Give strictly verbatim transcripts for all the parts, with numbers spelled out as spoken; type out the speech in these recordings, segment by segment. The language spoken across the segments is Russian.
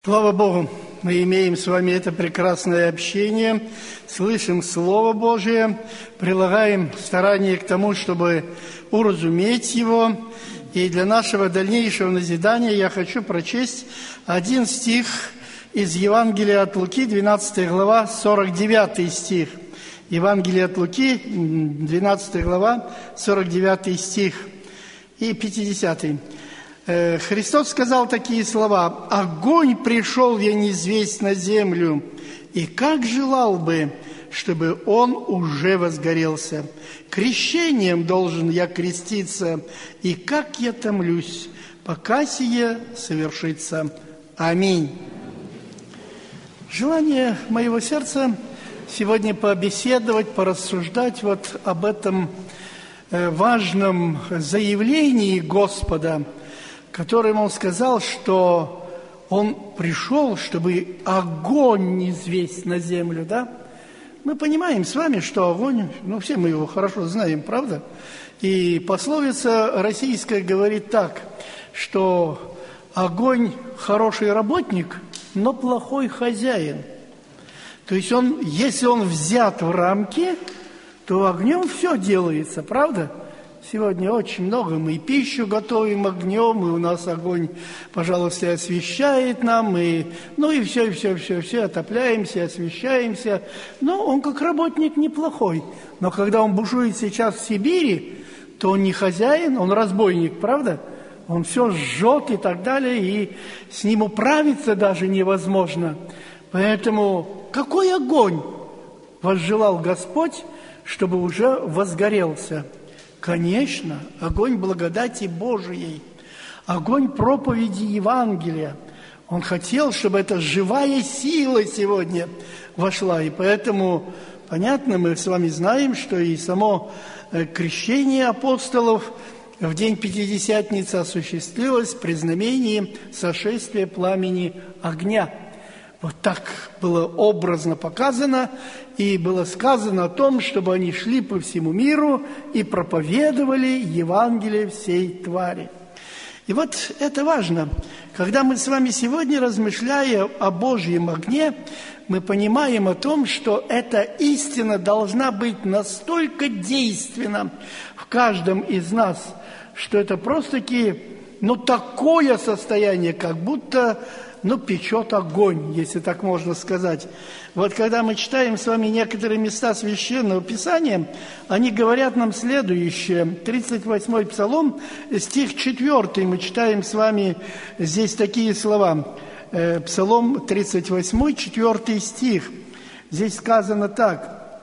Слава Богу, мы имеем с вами это прекрасное общение, слышим Слово Божие, прилагаем старание к тому, чтобы уразуметь его. И для нашего дальнейшего назидания я хочу прочесть один стих из Евангелия от Луки, двенадцатая глава, сорок девятый стих. Евангелие от Луки, двенадцатая глава, сорок девятый стих и пятидесятый. Христос сказал такие слова: «Огонь пришел я низвесть на землю, и как желал бы, чтобы он уже возгорелся. Крещением должен я креститься, и как я томлюсь, пока сие совершится. Аминь». Желание моего сердца сегодня побеседовать, порассуждать вот об этом важном заявлении Господа, которым Он сказал, что Он пришел, чтобы огонь низвесть на землю, да? Мы понимаем с вами, что огонь, ну, все мы его хорошо знаем, правда? И пословица российская говорит так, что огонь хороший работник, но плохой хозяин. То есть он, если он взят в рамки, то огнем все делается, правда? Сегодня очень много мы и пищу готовим огнем, и у нас огонь, пожалуйста, освещает нам, и, ну и все, и все, все, все, отопляемся, освещаемся. Но он как работник неплохой. Но когда он бушует сейчас в Сибири, то он не хозяин, он разбойник, правда? Он все жжет и так далее, и с ним управиться даже невозможно. Поэтому какой огонь возжелал Господь, чтобы уже возгорелся? Конечно, огонь благодати Божией, огонь проповеди Евангелия. Он хотел, чтобы эта живая сила сегодня вошла. И поэтому, понятно, мы с вами знаем, что и само крещение апостолов в день Пятидесятницы осуществилось при знамении сошествия пламени огня. Вот так было образно показано, и было сказано о том, чтобы они шли по всему миру и проповедовали Евангелие всей твари. И вот это важно. Когда мы с вами сегодня, размышляя о Божьем огне, мы понимаем о том, что эта истина должна быть настолько действенна в каждом из нас, что это просто-таки, ну, такое состояние, как будто... ну, печет огонь, если так можно сказать. Вот когда мы читаем с вами некоторые места Священного Писания, они говорят нам следующее. тридцать восьмой Псалом, стих четвёртый, мы читаем с вами здесь такие слова. Псалом тридцать восьмой, четвёртый стих. Здесь сказано так: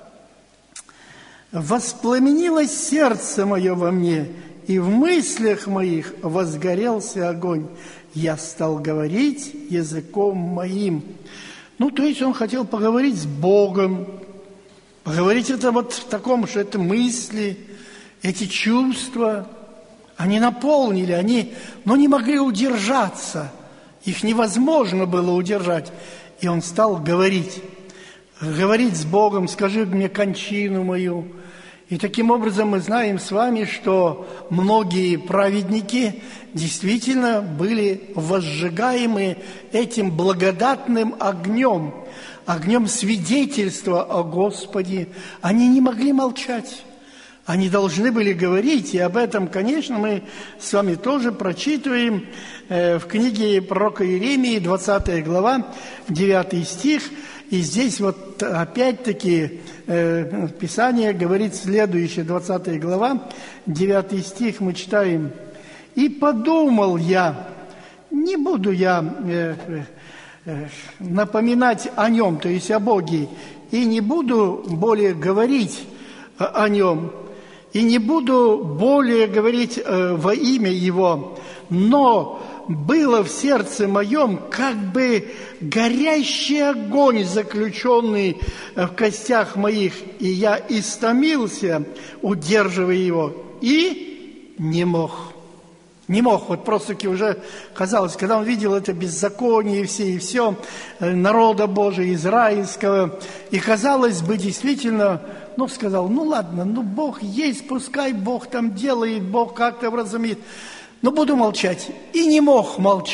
«Воспламенилось сердце мое во мне, и в мыслях моих возгорелся огонь. Я стал говорить языком моим». Ну, то есть он хотел поговорить с Богом. Поговорить это вот в таком, что это мысли, эти чувства. Они наполнили, они, но не могли удержаться. Их невозможно было удержать. И он стал говорить. Говорить с Богом: «Скажи мне кончину мою». И таким образом мы знаем с вами, что многие праведники действительно были возжигаемы этим благодатным огнем, огнем свидетельства о Господе. Они не могли молчать, они должны были говорить. И об этом, конечно, мы с вами тоже прочитываем в книге пророка Иеремии, двадцатая глава, девятый стих. И здесь вот опять-таки э, Писание говорит следующее, двадцатая глава, девятый стих мы читаем: «И подумал я, не буду я э, э, напоминать о нем, то есть о Боге, и не буду более говорить о, о нем, и не буду более говорить э, во имя его, но было в сердце моем как бы горящий огонь, заключенный в костях моих, и я истомился, удерживая его, и не мог». Не мог, вот просто-таки уже казалось, когда он видел это беззаконие и все, и все народа Божия, израильского, и казалось бы, действительно, ну, сказал: ну, ладно, ну, Бог есть, пускай Бог там делает, Бог как-то вразумит. Но буду молчать. И не мог молчать.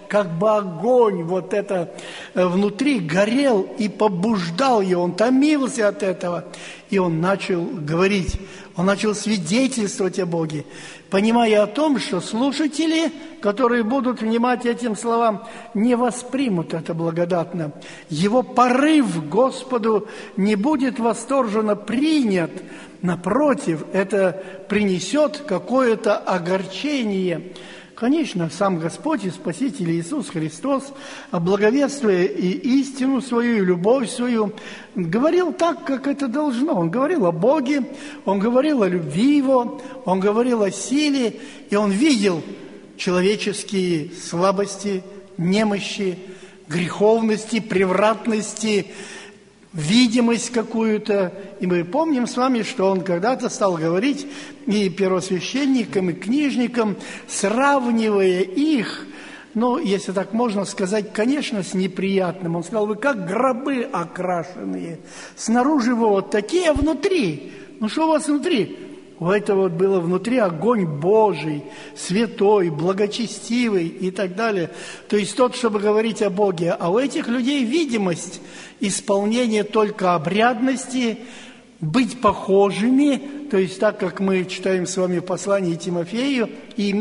как бы огонь вот это внутри горел и побуждал его, он томился от этого, и он начал говорить, он начал свидетельствовать о Боге, понимая о том, что слушатели, которые будут внимать этим словам, не воспримут это благодатно. Его порыв к Господу не будет восторженно принят. Напротив, это принесет какое-то огорчение. Конечно, сам Господь и Спаситель Иисус Христос, благовествуя и истину свою, и любовь свою, говорил так, как это должно. Он говорил о Боге, Он говорил о любви Его, Он говорил о силе, и Он видел человеческие слабости, немощи, греховности, превратности, видимость какую-то. И мы помним с вами, что он когда-то стал говорить и первосвященникам, и книжникам, сравнивая их, ну, если так можно сказать, конечно, с неприятным. Он сказал: вы как гробы окрашенные. Снаружи вы вот такие, а внутри? Ну, что у вас внутри? У этого вот было внутри огонь Божий, святой, благочестивый и так далее. То есть тот, чтобы говорить о Боге. А у этих людей видимость исполнения только обрядности, быть похожими, то есть так, как мы читаем с вами в послании Тимофею,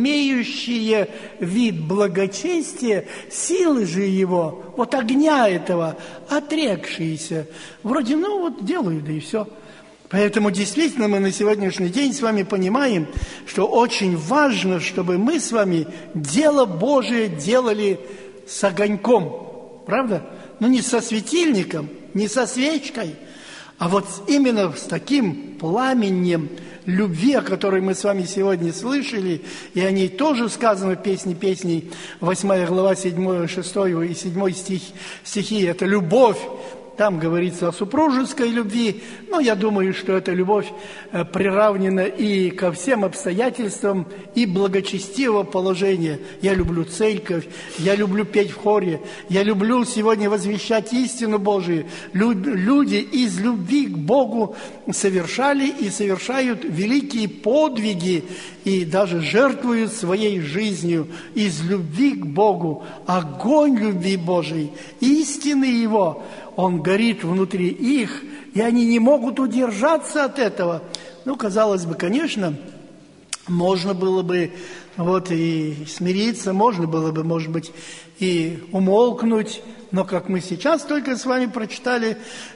имеющие вид благочестия, силы же его, вот огня этого, отрекшиеся. Вроде, ну вот делают, да и все. Поэтому действительно мы на сегодняшний день с вами понимаем, что очень важно, чтобы мы с вами дело Божие делали с огоньком. Правда? Ну не со светильником, не со свечкой, а вот именно с таким пламенем любви, о которой мы с вами сегодня слышали, и о ней тоже сказано в «Песне песней», восьмая глава, седьмой, шестой и седьмой стих, стихи, это любовь. Там говорится о супружеской любви, но я думаю, что эта любовь приравнена и ко всем обстоятельствам и благочестивого положения. Я люблю церковь, я люблю петь в хоре, я люблю сегодня возвещать истину Божию. Люди из любви к Богу совершали и совершают великие подвиги и даже жертвуют своей жизнью из любви к Богу. Огонь любви Божией, истины Его, он горит внутри их, и они не могут удержаться от этого. Ну, казалось бы, конечно, можно было бы вот и смириться, можно было бы, может быть, и умолкнуть, но как мы сейчас только с вами прочитали,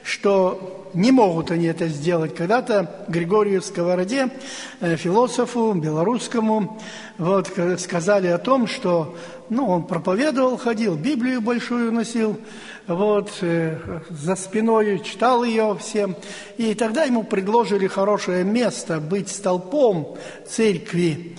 что не могут они это сделать. Когда-то Григорию Сковороде, философу белорусскому, вот, сказали о том, что ну, он проповедовал, ходил, Библию большую носил, вот, э, за спиной читал ее всем. И тогда ему предложили хорошее место быть столпом церкви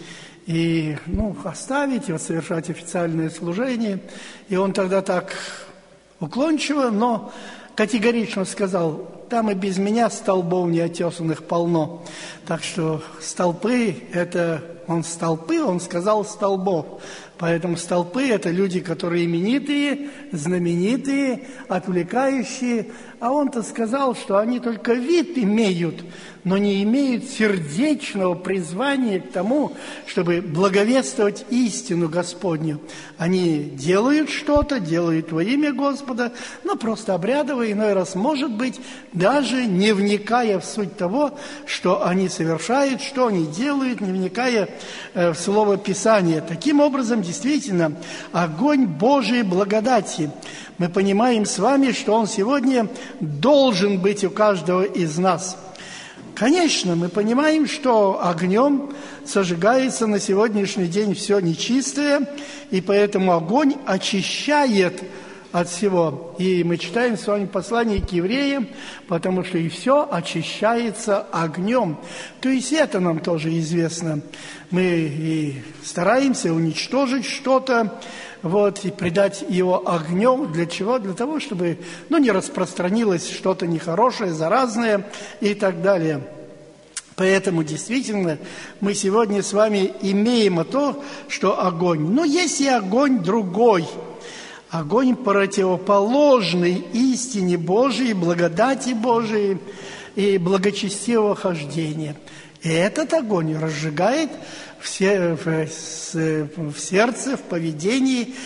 и ну, оставить его, совершать официальное служение. И он тогда так уклончиво, но категорично сказал: там и без меня столбов неотесанных полно. Так что столпы – это он столпы, он сказал столбов. Поэтому столпы – это люди, которые именитые, знаменитые, отвлекающие. А он-то сказал, что они только вид имеют, но не имеют сердечного призвания к тому, чтобы благовествовать истину Господню. Они делают что-то, делают во имя Господа, но просто обрядово, иной раз, может быть, даже не вникая в суть того, что они совершают, что они делают, не вникая в Слово Писания. Таким образом, действительно, огонь Божией благодати. Мы понимаем с вами, что он сегодня должен быть у каждого из нас. Конечно, мы понимаем, что огнем сожигается на сегодняшний день все нечистое, и поэтому огонь очищает от всего. И мы читаем с вами послание к евреям, потому что и все очищается огнем. То есть это нам тоже известно. Мы и стараемся уничтожить что-то, вот, и придать его огнем. Для чего? Для того, чтобы ну, не распространилось что-то нехорошее, заразное и так далее. Поэтому действительно мы сегодня с вами имеем то, что огонь. Но есть и огонь другой. Огонь противоположный истине Божией, благодати Божией и благочестивого хождения. И этот огонь разжигает в сердце, в поведении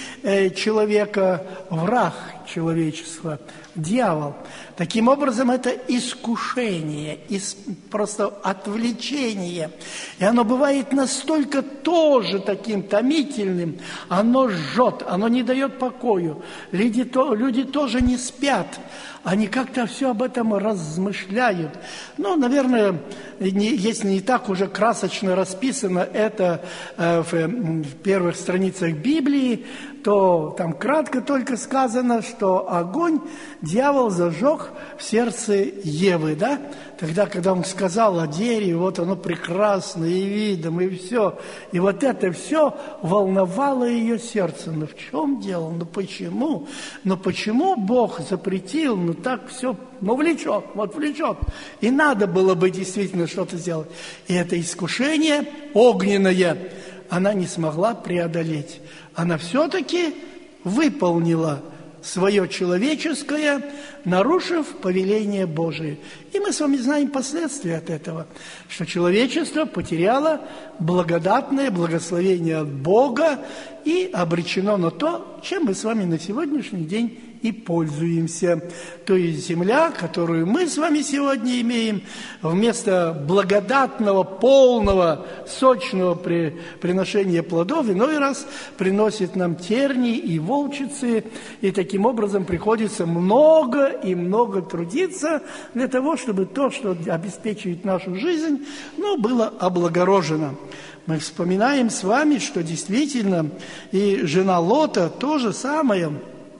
человека враг человечества, дьявол. Таким образом, это искушение, просто отвлечение. И оно бывает настолько тоже таким томительным, оно жжет, оно не дает покою. Люди, то, люди тоже не спят, они как-то все об этом размышляют. Ну, наверное, не, если не так уже красочно расписано это э, в, в первых страницах Библии, то там кратко только сказано, что огонь дьявол зажег в сердце Евы, да? Тогда, когда он сказал о дереве, вот оно прекрасно и видом, и все. И вот это все волновало ее сердце. Ну, в чем дело? Ну, почему? Ну, почему Бог запретил? Ну, так все, ну, влечет, вот влечет. И надо было бы действительно что-то сделать. И это искушение огненное она не смогла преодолеть. Она все-таки выполнила свое человеческое, нарушив повеление Божие. И мы с вами знаем последствия от этого, что человечество потеряло благодатное благословение от Бога и обречено на то, чем мы с вами на сегодняшний день и пользуемся. То есть земля, которую мы с вами сегодня имеем, вместо благодатного, полного, сочного при, приношения плодов, иной раз приносит нам терни и волчицы, и таким образом приходится много и много трудиться для того, чтобы то, что обеспечивает нашу жизнь, ну, было облагорожено. Мы вспоминаем с вами, что действительно и жена Лота то же самое.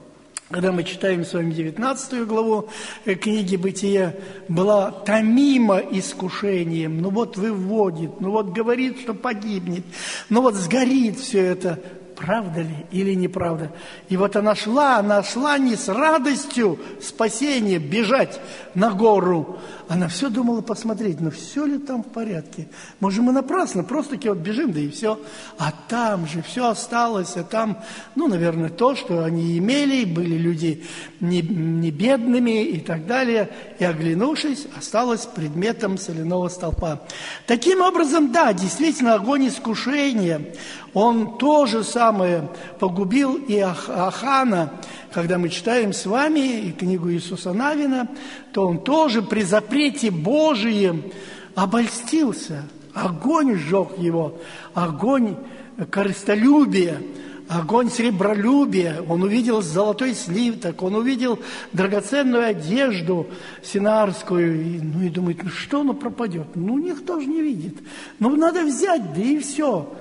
Когда мы читаем с вами девятнадцатую главу книги «Бытия», была томима искушением, ну вот выводит, ну вот говорит, что погибнет, ну вот сгорит все это. Правда ли или неправда? И вот она шла, она шла не с радостью спасения бежать на гору. Она все думала посмотреть, ну все ли там в порядке. Может, мы напрасно просто-таки вот бежим, да и все. А там же все осталось, а там, ну, наверное, то, что они имели, были люди не, не бедными и так далее. И, оглянувшись, осталось предметом соляного столпа. Таким образом, да, действительно, огонь искушения, он то же самое погубил и Ахана. Когда мы читаем с вами и книгу Иисуса Навина, то он тоже при запрете Божием обольстился. Огонь сжег его, огонь корыстолюбия, огонь сребролюбия. Он увидел золотой слиток, он увидел драгоценную одежду синарскую, и, ну и думает, ну что оно пропадет? Ну никто же не видит. Ну надо взять, да и все.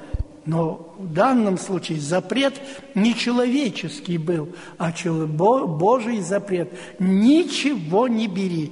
Но в данном случае запрет не человеческий был, а Божий запрет. Ничего не бери,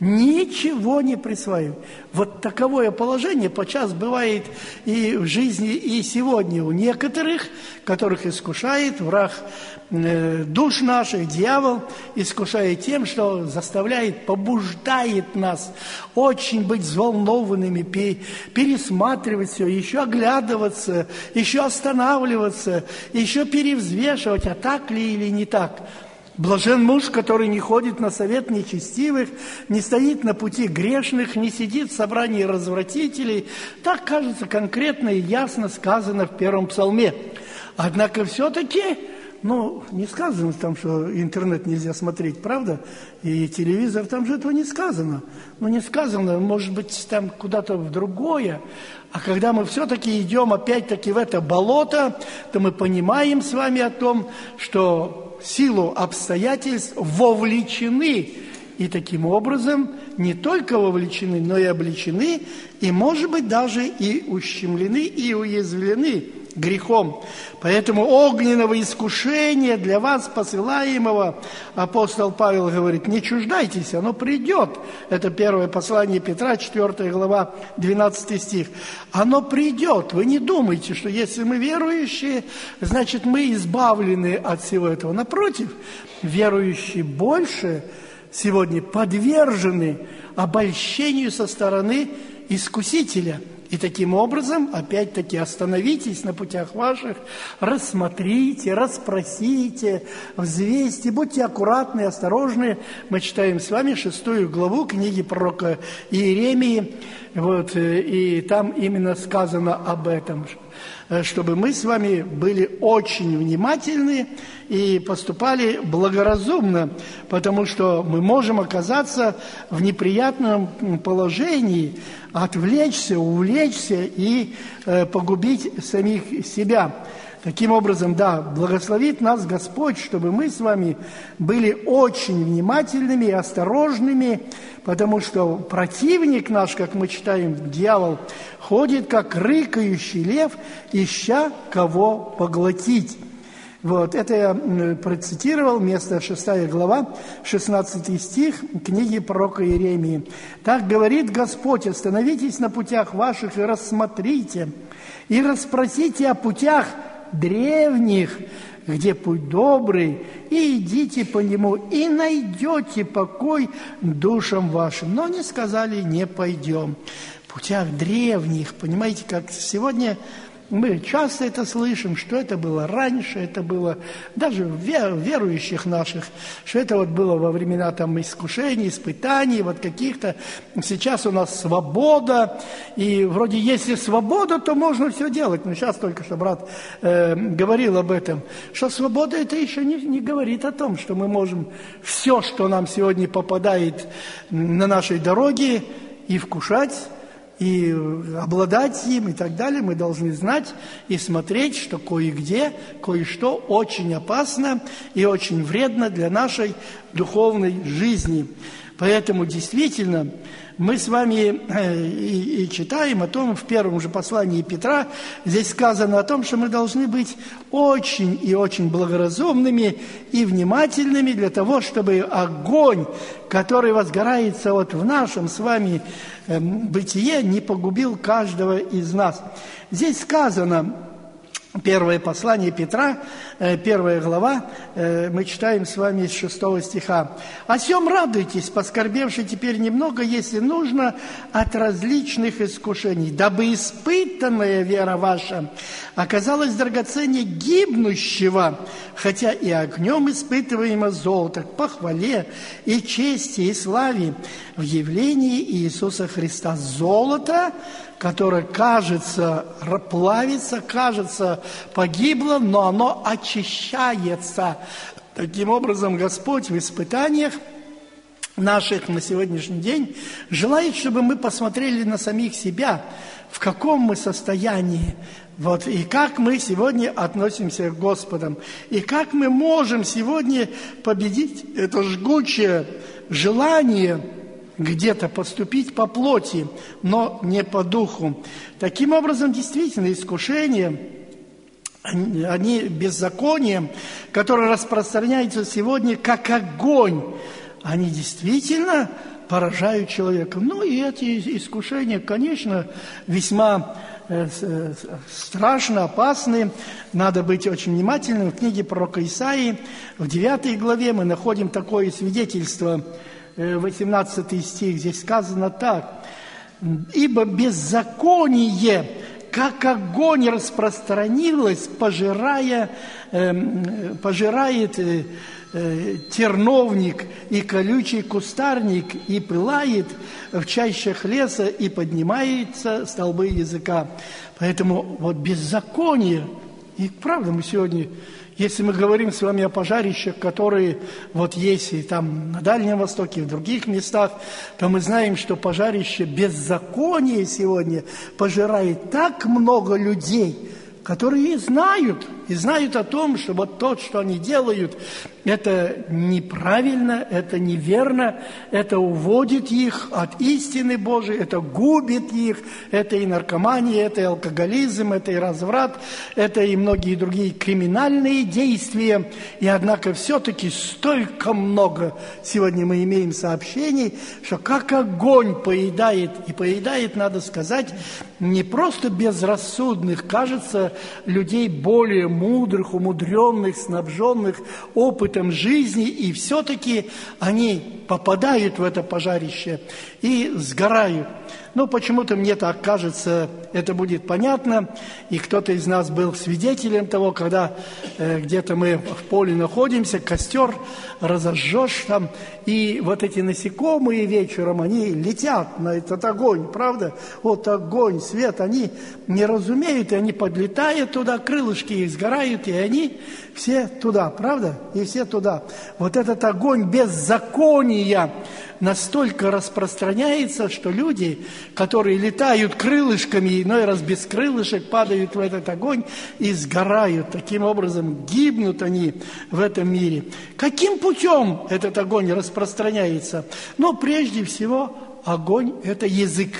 ничего не присваивай. Вот таковое положение подчас бывает и в жизни, и сегодня у некоторых, которых искушает враг э, душ наших, дьявол, искушает тем, что заставляет, побуждает нас очень быть взволнованными, пересматривать все, еще оглядываться, еще останавливаться, еще перевзвешивать, а так ли или не так. Блажен муж, который не ходит на совет нечестивых, не стоит на пути грешных, не сидит в собрании развратителей. Так, кажется, конкретно и ясно сказано в первом псалме. Однако все-таки, ну, не сказано там, что интернет нельзя смотреть, правда? И телевизор, там же этого не сказано. Ну, не сказано, может быть, там куда-то в другое. А когда мы все-таки идем опять-таки в это болото, то мы понимаем с вами о том, что в силу обстоятельств вовлечены. И таким образом не только вовлечены, но и облечены, и, может быть, даже и ущемлены, и уязвлены грехом. Поэтому огненного искушения для вас, посылаемого, апостол Павел говорит, не чуждайтесь, оно придет. Это первое послание Петра, четвёртая глава, двенадцатый стих. Оно придет. Вы не думайте, что если мы верующие, значит, мы избавлены от всего этого. Напротив, верующие больше сегодня подвержены обольщению со стороны искусителя. И таким образом, опять-таки, остановитесь на путях ваших, рассмотрите, расспросите, взвесьте, будьте аккуратны, осторожны. Мы читаем с вами шестую главу книги пророка Иеремии, вот, и там именно сказано об этом, чтобы мы с вами были очень внимательны и поступали благоразумно, потому что мы можем оказаться в неприятном положении, отвлечься, увлечься и э, погубить самих себя. Таким образом, да, благословит нас Господь, чтобы мы с вами были очень внимательными и осторожными, потому что противник наш, как мы читаем, дьявол, ходит, как рыкающий лев, ища кого поглотить. Вот, это я процитировал, место шестая глава, шестнадцатый стих книги пророка Иеремии. «Так говорит Господь, остановитесь на путях ваших и рассмотрите, и расспросите о путях древних, где путь добрый, и идите по нему, и найдете покой душам вашим». Но они сказали: не пойдем. В путях древних, понимаете, как сегодня мы часто это слышим, что это было раньше, это было даже в верующих наших, что это вот было во времена там искушений, испытаний, вот каких-то. Сейчас у нас свобода, и вроде если свобода, то можно все делать. Но сейчас только что брат э, говорил об этом, что свобода это еще не, не говорит о том, что мы можем все, что нам сегодня попадает на нашей дороге, и вкушать, и обладать им, и так далее. Мы должны знать и смотреть, что кое-где, кое-что очень опасно и очень вредно для нашей духовной жизни. Поэтому действительно мы с вами и, и читаем о том, в первом же послании Петра, здесь сказано о том, что мы должны быть очень и очень благоразумными и внимательными для того, чтобы огонь, который возгорается вот в нашем с вами бытие, не погубил каждого из нас. Здесь сказано, первое послание Петра, первая глава, мы читаем с вами с шестого стиха. «О сем радуйтесь, поскорбевши теперь немного, если нужно, от различных искушений, дабы испытанная вера ваша оказалась драгоценнее гибнущего, хотя и огнем испытываемо золото, к похвале и чести и славе в явлении Иисуса Христа». Золото, которое, кажется, плавится, кажется, погибло, но оно очищается. Таким образом, Господь в испытаниях наших на сегодняшний день желает, чтобы мы посмотрели на самих себя, в каком мы состоянии, вот, и как мы сегодня относимся к Господу, и как мы можем сегодня победить это жгучее желание где-то поступить по плоти, но не по духу. Таким образом, действительно, искушения, они, они беззаконием, которые распространяются сегодня как огонь, они действительно поражают человека. Ну и эти искушения, конечно, весьма э, э, страшно, опасны. Надо быть очень внимательным. В книге пророка Исаии, в девятой главе, мы находим такое свидетельство, восемнадцатый стих, здесь сказано так: «Ибо беззаконие, как огонь, распространилось, пожирая, э, пожирает э, э, терновник и колючий кустарник, и пылает в чащах леса, и поднимаются столбы языка». Поэтому вот беззаконие, и правда мы сегодня... Если мы говорим с вами о пожарищах, которые вот есть и там на Дальнем Востоке, и в других местах, то мы знаем, что пожарище беззакония сегодня пожирает так много людей, которые знают, и знают о том, что вот то, что они делают, это неправильно, это неверно, это уводит их от истины Божией, это губит их, это и наркомания, это и алкоголизм, это и разврат, это и многие другие криминальные действия. И однако все-таки столько много сегодня мы имеем сообщений, что как огонь поедает, и поедает, надо сказать, не просто безрассудных, кажется, людей более мудрых, умудренных, снабженных опытом жизни, и все-таки они попадают в это пожарище и сгорают. Но почему-то мне так кажется, это будет понятно, и кто-то из нас был свидетелем того, когда э, где-то мы в поле находимся, костер разожжешь там, и вот эти насекомые вечером, они летят на этот огонь, правда? Вот огонь, свет, они не разумеют, и они подлетают туда, крылышки их сгорают, и они все туда, правда? И все туда. Вот этот огонь беззакония настолько распространяется, что люди, которые летают крылышками, иной раз без крылышек, падают в этот огонь и сгорают. Таким образом, гибнут они в этом мире. Каким путем этот огонь распространяется? Но прежде всего, огонь – это язык.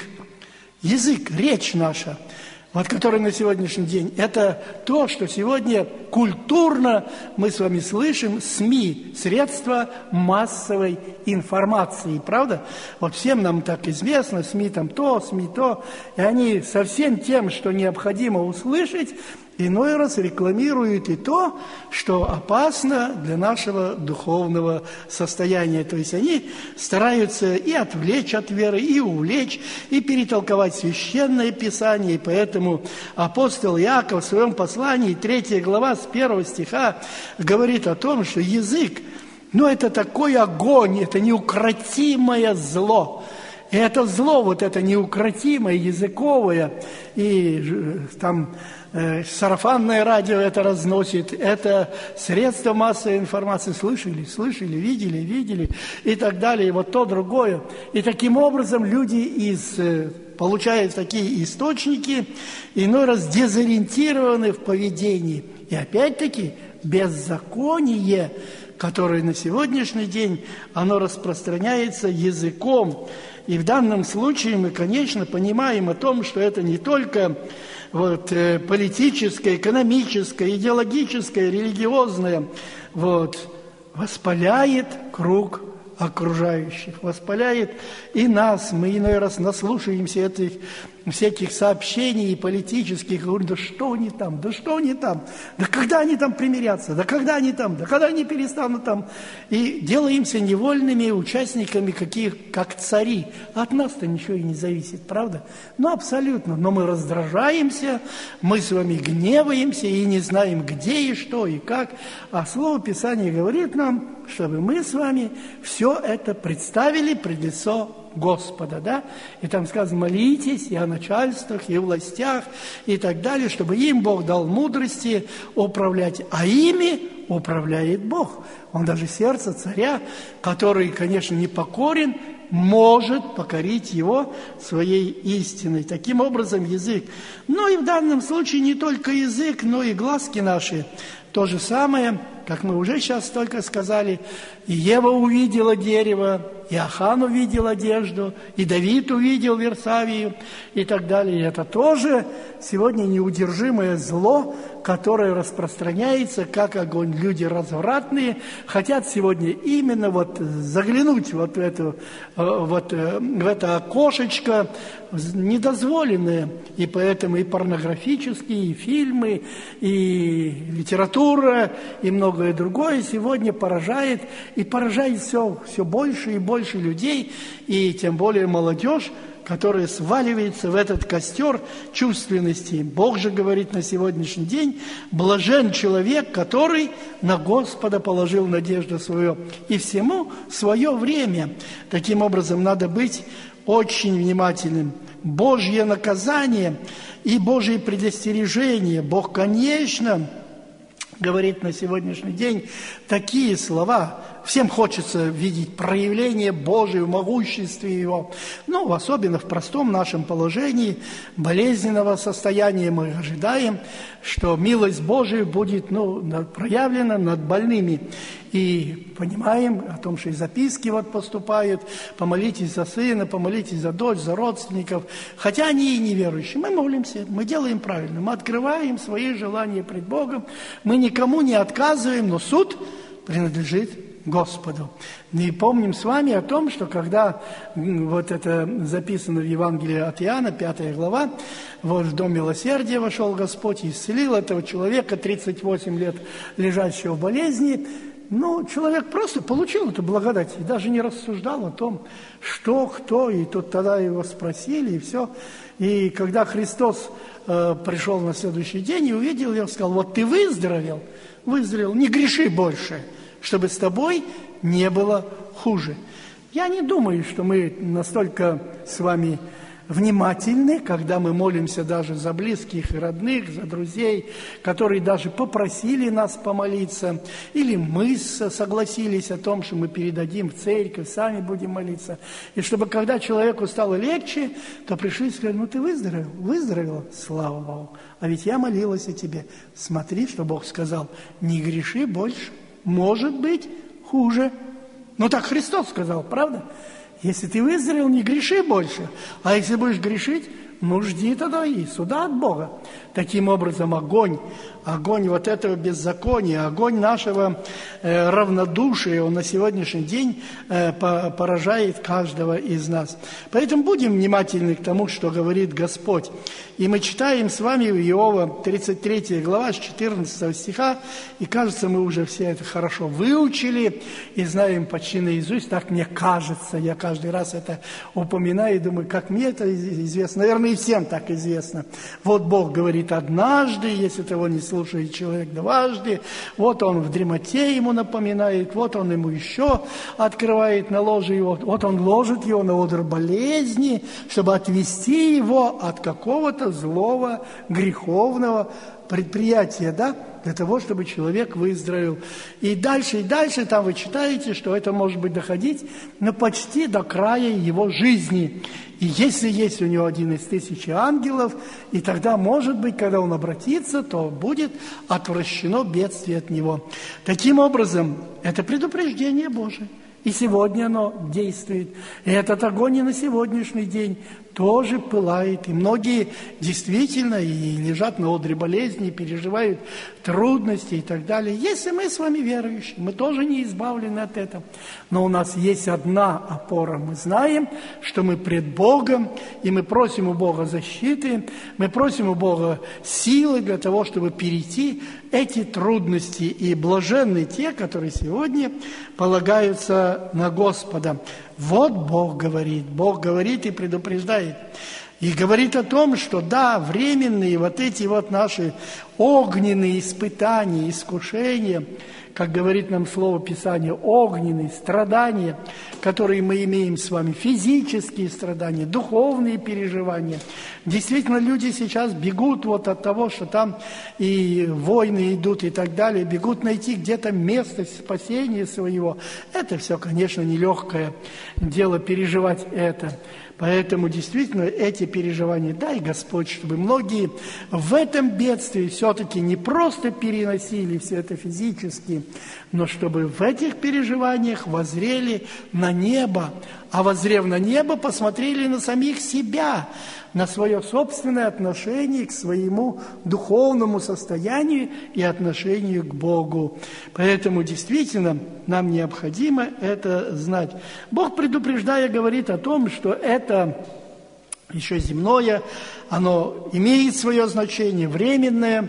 Язык, речь наша, вот который на сегодняшний день, это то, что сегодня культурно мы с вами слышим, СМИ, средства массовой информации, правда? Вот всем нам так известно, СМИ там то, СМИ то, и они со всем тем, что необходимо услышать, иной раз рекламируют и то, что опасно для нашего духовного состояния. То есть они стараются и отвлечь от веры, и увлечь, и перетолковать Священное Писание. И поэтому апостол Иаков в своем послании, третья глава, с первого стиха, говорит о том, что язык, ну, это такой огонь, это неукротимое зло. И это зло, вот это неукротимое, языковое, и там э, сарафанное радио это разносит, это средства массовой информации, слышали, слышали, видели, видели, и так далее, и вот то, другое. И таким образом люди из, э, получают такие источники, иной раз дезориентированы в поведении. И опять-таки беззаконие, которое на сегодняшний день, оно распространяется языком. И в данном случае мы, конечно, понимаем о том, что это не только вот, политическое, экономическое, идеологическое, религиозное, вот, воспаляет круг окружающих, воспаляет и нас. Мы иной раз наслушаемся этих всяких сообщений политических, говорим, да что они там, да что они там, да когда они там примирятся, да когда они там, да когда они перестанут там. И делаемся невольными участниками, каких, как цари. От нас-то ничего и не зависит, правда? Ну, абсолютно. Но мы раздражаемся, мы с вами гневаемся и не знаем, где и что и как. А Слово Писания говорит нам, чтобы мы с вами все это представили пред лицо Господа, да? И там сказано, молитесь и о начальствах, и о властях, и так далее, чтобы им Бог дал мудрости управлять, а ими управляет Бог. Он даже сердце царя, который, конечно, не покорен, может покорить его своей истиной. Таким образом, язык. Ну и в данном случае не только язык, но и глазки наши. То же самое, как мы уже сейчас только сказали, и Ева увидела дерево, и Ахан увидел одежду, и Давид увидел Версавию, и так далее. И это тоже сегодня неудержимое зло, которое распространяется, как огонь. Люди развратные хотят сегодня именно вот заглянуть вот в, эту, вот в это окошечко недозволенное. И поэтому и порнографические, и фильмы, и литература, и многое другое сегодня поражает, и поражает все, все больше и больше людей, и тем более молодежь, которая сваливается в этот костер чувственности. Бог же говорит на сегодняшний день, блажен человек, который на Господа положил надежду свою, и всему свое время. Таким образом, надо быть очень внимательным. Божье наказание и Божье предостережение. Бог, конечно, говорит на сегодняшний день такие слова. Всем хочется видеть проявление Божие в могуществе Его. Ну, особенно в простом нашем положении болезненного состояния мы ожидаем, что милость Божия будет ну, проявлена над больными. И понимаем о том, что и записки вот поступают, помолитесь за сына, помолитесь за дочь, за родственников. Хотя они и неверующие, мы молимся, мы делаем правильно, мы открываем свои желания пред Богом, мы никому не отказываем, но суд принадлежит Господу. И помним с вами о том, что когда вот это записано в Евангелии от Иоанна, пятая глава, вот в Дом милосердия вошел Господь и исцелил этого человека, тридцать восемь лет лежащего в болезни, Ну, человек просто получил эту благодать и даже не рассуждал о том, что, кто, и тут тогда его спросили, и все. И когда Христос э, пришел на следующий день и увидел его, сказал: вот ты выздоровел, выздоровел, не греши больше, чтобы с тобой не было хуже. Я не думаю, что мы настолько с вами внимательны, когда мы молимся даже за близких и родных, за друзей, которые даже попросили нас помолиться, или мы согласились о том, что мы передадим в церковь, сами будем молиться. И чтобы когда человеку стало легче, то пришли и сказали: ну ты выздоровел, выздоровел, слава Богу. А ведь я молилась о тебе. Смотри, что Бог сказал: не греши больше, может быть хуже. Ну так Христос сказал, правда? Если ты выздоровел, не греши больше. А если будешь грешить, ну жди тогда и суда от Бога. Таким образом, огонь, огонь вот этого беззакония, огонь нашего э, равнодушия, он на сегодняшний день э, по, поражает каждого из нас. Поэтому будем внимательны к тому, что говорит Господь. И мы читаем с вами в Иова тридцать третья глава с четырнадцатого стиха, и кажется, мы уже все это хорошо выучили и знаем почти наизусть, так мне кажется, я каждый раз это упоминаю и думаю, как мне это известно, наверное, и всем так известно. Вот Бог говорит однажды, если того не слушает человек дважды, вот он в дремоте ему напоминает, вот он ему еще открывает на ложе его, вот он ложит его на одр болезни, чтобы отвести его от какого-то злого, греховного предприятия, да, для того, чтобы человек выздоровел. И дальше, и дальше там вы читаете, что это может быть доходить, но почти до края его жизни. И если есть у него один из тысячи ангелов, и тогда, может быть, когда он обратится, то будет отвращено бедствие от него. Таким образом, это предупреждение Божие. И сегодня оно действует. И этот огонь и на сегодняшний день тоже пылает. И многие действительно и лежат на одре болезни, и переживают трудности и так далее. Если мы с вами верующие, мы тоже не избавлены от этого. Но у нас есть одна опора. Мы знаем, что мы пред Богом, и мы просим у Бога защиты, мы просим у Бога силы для того, чтобы перейти эти трудности. И блаженны те, которые сегодня полагаются на Господа. Вот Бог говорит, Бог говорит и предупреждает. И говорит о том, что да, временные вот эти вот наши огненные испытания, искушения, как говорит нам Слово Писания, огненные страдания, которые мы имеем с вами, физические страдания, духовные переживания. Действительно, люди сейчас бегут вот от того, что там и войны идут и так далее, бегут найти где-то место спасения своего. Это все, конечно, нелегкое дело переживать это. Поэтому действительно эти переживания, дай Господь, чтобы многие в этом бедствии все-таки не просто переносили все это физически, но чтобы в этих переживаниях воззрели на небо, а воззрев на небо, посмотрели на самих себя, на свое собственное отношение к своему духовному состоянию и отношению к Богу. Поэтому действительно нам необходимо это знать. Бог, предупреждая, говорит о том, что это еще земное, оно имеет свое значение, временное,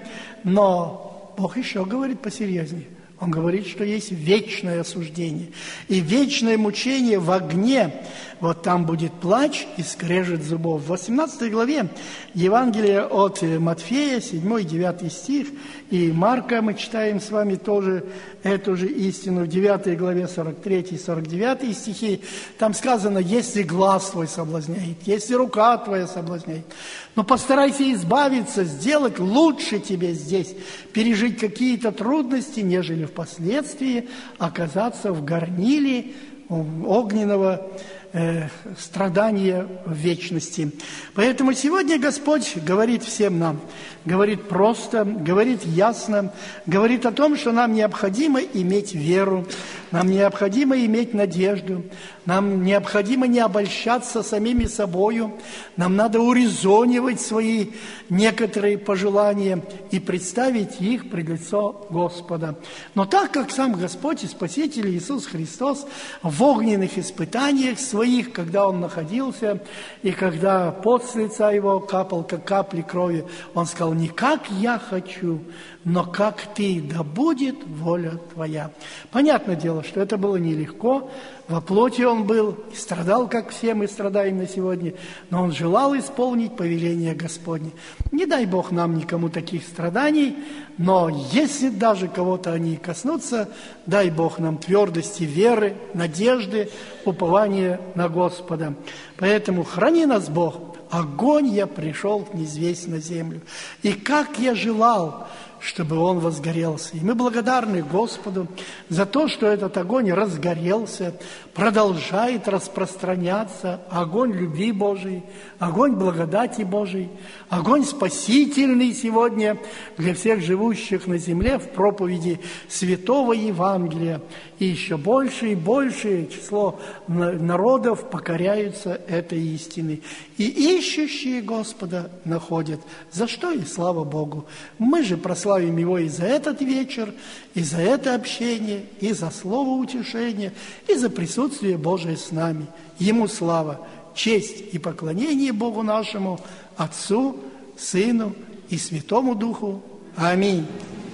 но Бог еще говорит посерьезнее. Он говорит, что есть вечное осуждение. И вечное мучение в огне. Вот там будет плач и скрежет зубов. В восемнадцатой главе Евангелия от Матфея, седьмой-девятый стих, и Марка мы читаем с вами тоже эту же истину. В девятой главе сорок третий сорок девятый стихи там сказано: «Если глаз твой соблазняет, если рука твоя соблазняет, но постарайся избавиться, сделать лучше тебе здесь, пережить какие-то трудности, нежели впоследствии оказаться в горниле огненного э, страдания в вечности». Поэтому сегодня Господь говорит всем нам, говорит просто, говорит ясно, говорит о том, что нам необходимо иметь веру, нам необходимо иметь надежду, нам необходимо не обольщаться самими собою, нам надо урезонивать свои некоторые пожелания и представить их пред лицо Господа. Но так как сам Господь и Спаситель Иисус Христос в огненных испытаниях своих своих, когда он находился, и когда пот с лица его капал, как капли крови, он сказал: не как я хочу, но как ты, да будет воля твоя. Понятное дело, что это было нелегко. Во плоти он был, и страдал, как все мы страдаем на сегодня, но он желал исполнить повеление Господне. Не дай Бог нам никому таких страданий, но если даже кого-то они коснутся, дай Бог нам твердости веры, надежды, упования на Господа. Поэтому храни нас Бог. Огонь я пришел низвесть на землю. И как я желал, чтобы он возгорелся. И мы благодарны Господу за то, что этот огонь разгорелся, продолжает распространяться. Огонь любви Божией, огонь благодати Божией, огонь спасительный сегодня для всех живущих на земле в проповеди Святого Евангелия. И еще больше и большее число народов покоряются этой истине. И ищущие Господа находят. За что и слава Богу. Мы же прославим Его и за этот вечер, и за это общение, и за слово утешения, и за присутствие Божие с нами. Ему слава, честь и поклонение Богу нашему, Отцу, Сыну и Святому Духу. Аминь.